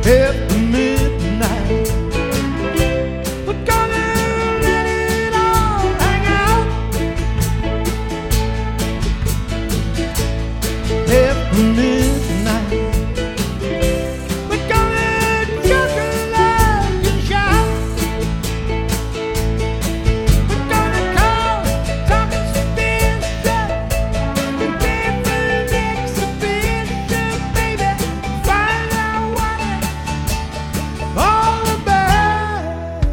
after midnight. We're gonna let it all hang out after midnight. We're gonna joke and laugh and shout. We're gonna call, talk exhibition, different exhibition, baby. Find out what it's all about.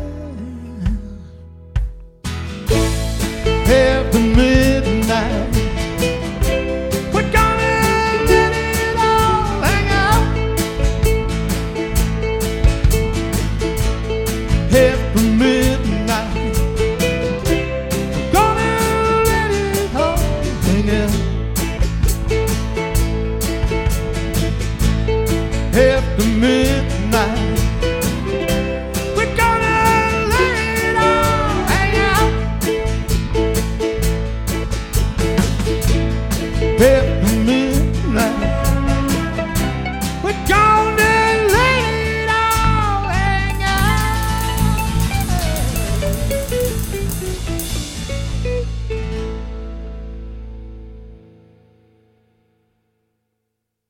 After midnight, we're gonna let it all hang out. After midnight, we're gonna let it all hang out. After midnight.